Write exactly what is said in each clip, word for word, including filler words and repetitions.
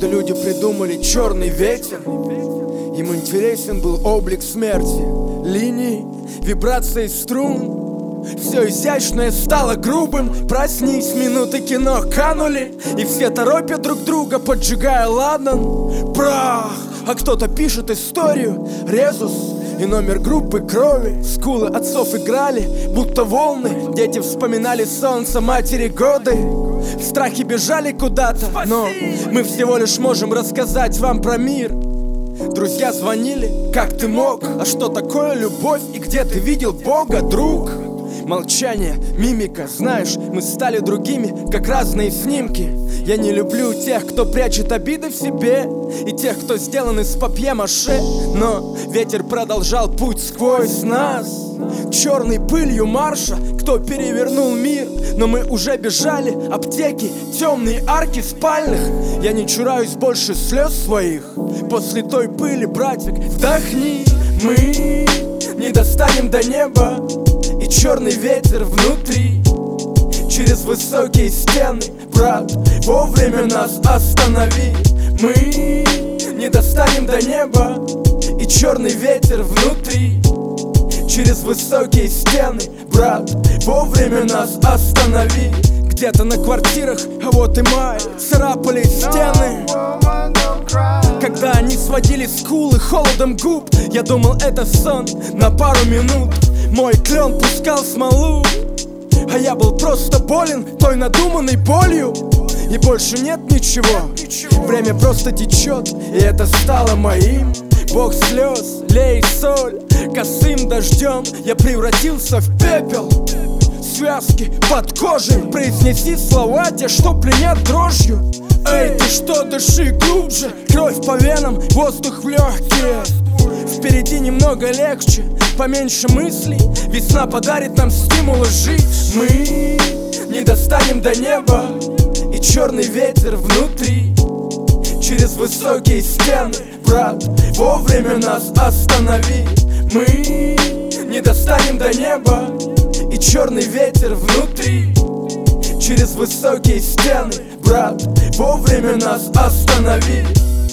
Однажды люди придумали черный ветер. Им интересен был облик смерти, линии, вибрации струн. Все изящное стало грубым. Проснись, минуты кино канули, и все торопят друг друга, поджигая ладан. Прах! А кто-то пишет историю, резус и номер группы крови. Скулы отцов играли, будто волны. Дети вспоминали солнце, матери годы. В страхе бежали куда-то, но мы всего лишь можем рассказать вам про мир. Друзья звонили, как ты мог? А что такое любовь и где ты видел Бога, друг? Молчание, мимика, знаешь, мы стали другими, как разные снимки. Я не люблю тех, кто прячет обиды в себе, и тех, кто сделан из папье-маше. Но ветер продолжал путь сквозь нас, черной пылью марша, кто перевернул мир. Но мы уже бежали, аптеки, темные арки спальных. Я не чураюсь больше слез своих. После той пыли, братик, вдохни. Мы не достанем до неба, и черный ветер внутри. Через высокие стены, брат, вовремя нас останови. Мы не достанем до неба, и черный ветер внутри. Через высокие стены, брат, вовремя нас останови. Где-то на квартирах, а вот и май, царапали стены. Когда они сводили скулы холодом губ, я думал, это сон на пару минут. Мой клен пускал смолу, а я был просто болен той надуманной болью. И больше нет ничего, время просто течет, и это стало моим. Бог слез, лей соль, косым дождем я превратился в пепел. Связки под кожей, произнеси слова те, что пленят дрожью. Эй, ты что, дыши глубже, кровь по венам, воздух в легкие. Впереди немного легче, поменьше мыслей. Весна подарит нам стимулы жить. Мы не достанем до неба, и черный ветер внутри. Через высокие стены, брат, вовремя нас останови. Мы не достанем до неба, и черный ветер внутри. Через высокие стены, брат, вовремя нас останови.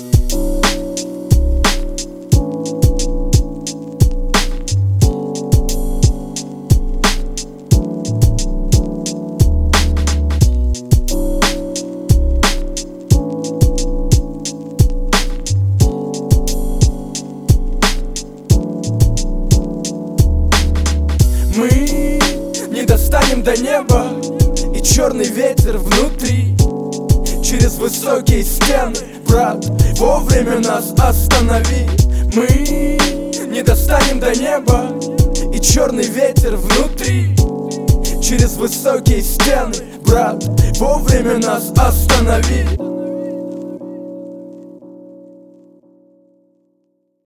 Мы не достанем до неба, и черный ветер внутри. Через высокие стены, брат, вовремя нас останови. Мы не достанем до неба, и черный ветер внутри. Через высокие стены, брат, вовремя нас останови.